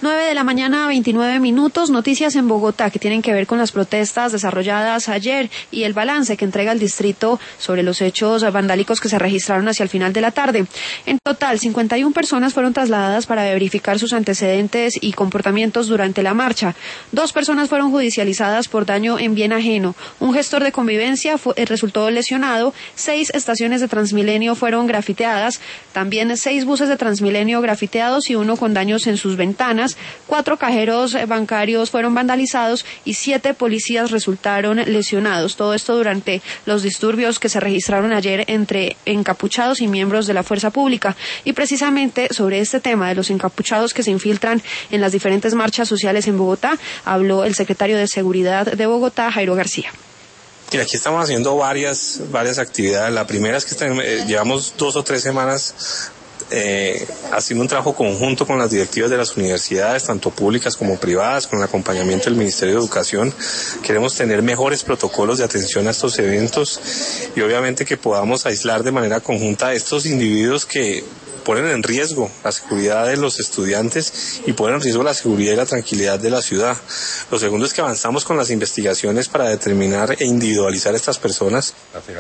9:29 a.m, noticias en Bogotá que tienen que ver con las protestas desarrolladas ayer y el balance que entrega el distrito sobre los hechos vandálicos que se registraron hacia el final de la tarde. En total, 51 personas fueron trasladadas para verificar sus antecedentes y comportamientos durante la marcha. 2 personas fueron judicializadas por daño en bien ajeno. Un gestor de convivencia resultó lesionado. 6 estaciones de Transmilenio fueron grafiteadas. También 6 buses de Transmilenio grafiteados y 1 con daños en sus ventanas. 4 cajeros bancarios fueron vandalizados y 7 policías resultaron lesionados. Todo esto durante los disturbios que se registraron ayer entre encapuchados y miembros de la fuerza pública. Y precisamente sobre este tema de los encapuchados que se infiltran en las diferentes marchas sociales en Bogotá, habló el secretario de Seguridad de Bogotá, Jairo García. Mira, aquí estamos haciendo varias actividades. La primera es que llevamos 2 o 3 semanas haciendo un trabajo conjunto con las directivas de las universidades, tanto públicas como privadas, con el acompañamiento del Ministerio de Educación. Queremos tener mejores protocolos de atención a estos eventos y obviamente que podamos aislar de manera conjunta a estos individuos que ponen en riesgo la seguridad de los estudiantes y ponen en riesgo la seguridad y la tranquilidad de la ciudad. Lo segundo es que avanzamos con las investigaciones para determinar e individualizar a estas personas.